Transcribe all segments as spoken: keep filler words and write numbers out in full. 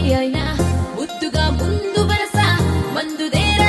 అయినా ముద్దుగా ముందు వరస మందుదేరా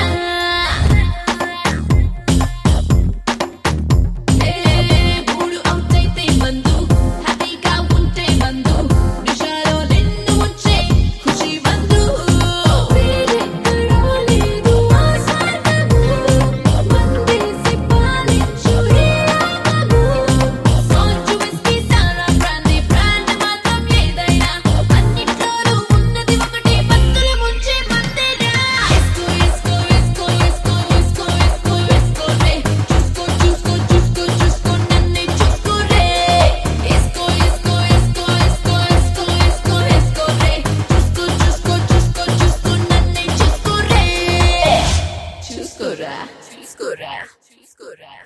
మూడు అవుట్ అయితే మందు హ్యాపీగా ఉంటే మందు నిషాలో నిన్ను ఉంచే ఖుషి మందు వేరెక్కడా లేదు ఆ స్వర్గము మందేసి పాలించు ఈ రాగము సాల్ట్ విస్కీ సారా బ్రాందీ బ్రాండ్ మాత్రం ఏదైనా అన్నిట్లోనూ ఉన్నది ఒకటి మత్తుల ముంచే మందేరా ఎస్కో ఎస్కో ఎస్కో ఎస్కో ఎస్కో ఎస్కో ఎస్కో రే చూసుకో చూసుకో చూసుకో చూసుకో నన్నే చూసుకో రే ఎస్కో ఎస్కో ఎస్కో ఎస్కో ఎస్కో ఎస్కో ఎస్కో రే చూసుకో చూసుకో చూసుకో చూసుకో నన్నే చూసుకో రే చూసుకోరా చూసుకోరా చూసుకోరా